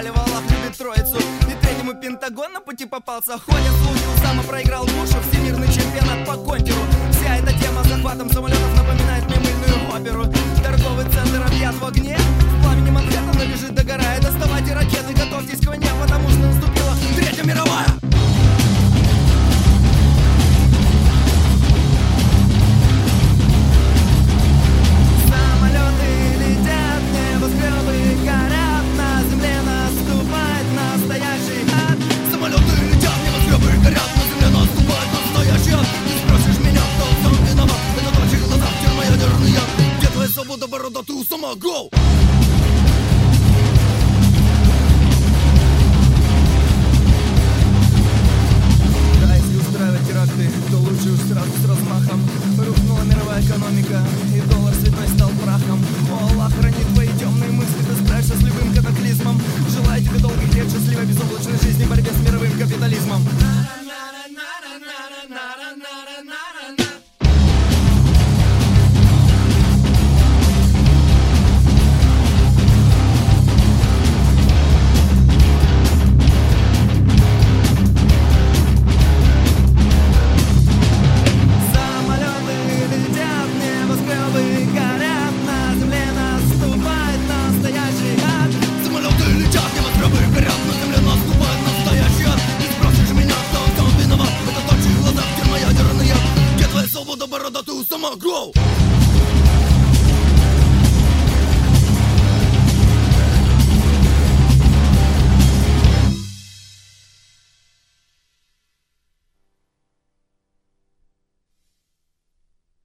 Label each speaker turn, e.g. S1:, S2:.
S1: Вначале Аллах любит троицу, и третьему Пентагон на пути попался. Ходят слухи, Усама проиграл Бушу, всемирный чемпионат по контуру. Вся эта тема с захватом самолетов напоминает мне мыльную оперу. Торговый центр объят в огне, в пламени Манхэттена лежит, догорает. Доставайте ракеты,